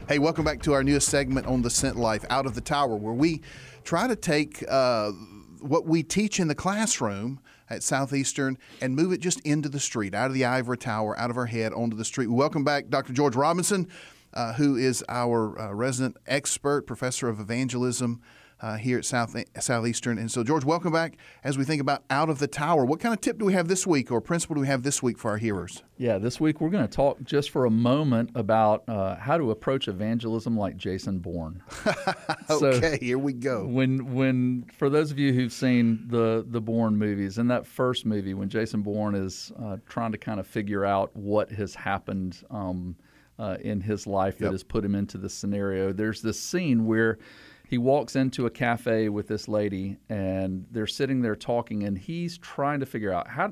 Hey, welcome back to our newest segment on the Sent Life, Out of the Tower, where we try to take what we teach in the classroom at Southeastern and move it just into the street, out of the ivory tower, out of our head, onto the street. We welcome back Dr. George Robinson, who is our resident expert, professor of evangelism here at Southeastern. And so, George, welcome back as we think about Out of the Tower. What kind of tip do we have this week, or principle do we have this week for our hearers? Yeah, this week we're going to talk just for a moment about how to approach evangelism like Jason Bourne. Okay, here we go. When for those of you who've seen the Bourne movies, in that first movie, when Jason Bourne is trying to kind of figure out what has happened in his life that has put him into this scenario, there's this scene where he walks into a cafe with this lady, and they're sitting there talking, and he's trying to figure out how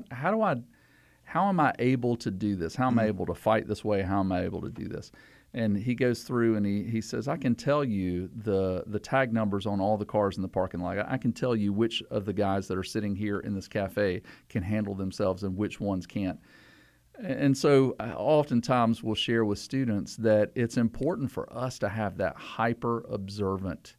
am I able to do this? How am I able to fight this way? How am I able to do this? And he goes through and he says, I can tell you the tag numbers on all the cars in the parking lot. I can tell you which of the guys that are sitting here in this cafe can handle themselves and which ones can't. And so oftentimes we'll share with students that it's important for us to have that hyper-observant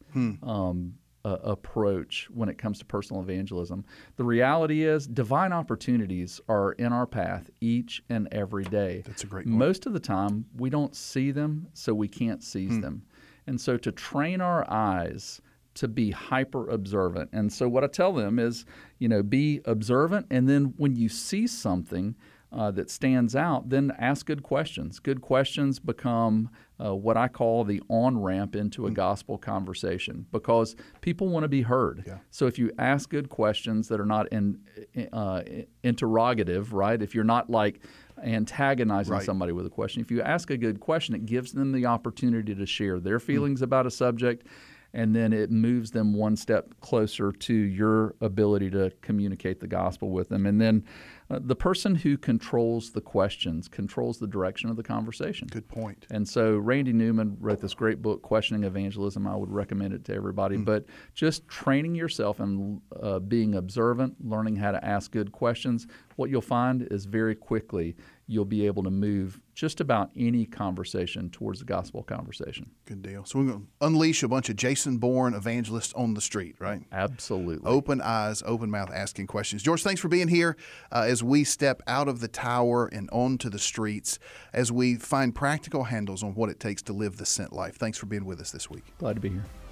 approach when it comes to personal evangelism. The reality is divine opportunities are in our path each and every day. That's a great point. Most of the time we don't see them, so we can't seize them. And so to train our eyes to be hyper observant. And so what I tell them is, be observant, and then when you see something that stands out, then ask good questions. Good questions become what I call the on-ramp into a gospel conversation, because people want to be heard. Yeah. So if you ask good questions that are not interrogative, right? If you're not like antagonizing somebody with a question, if you ask a good question, it gives them the opportunity to share their feelings about a subject, and then it moves them one step closer to your ability to communicate the gospel with them. And then the person who controls the questions controls the direction of the conversation. Good point. And so Randy Newman wrote this great book, Questioning Evangelism. I would recommend it to everybody. But just training yourself and being observant, learning how to ask good questions, what you'll find is very quickly you'll be able to move just about any conversation towards the gospel conversation. Good deal. So we're going to unleash a bunch of Jason Bourne evangelists on the street, right? Absolutely. Open eyes, open mouth, asking questions. George, thanks for being here as we step out of the tower and onto the streets, as we find practical handles on what it takes to live the sent life. Thanks for being with us this week. Glad to be here.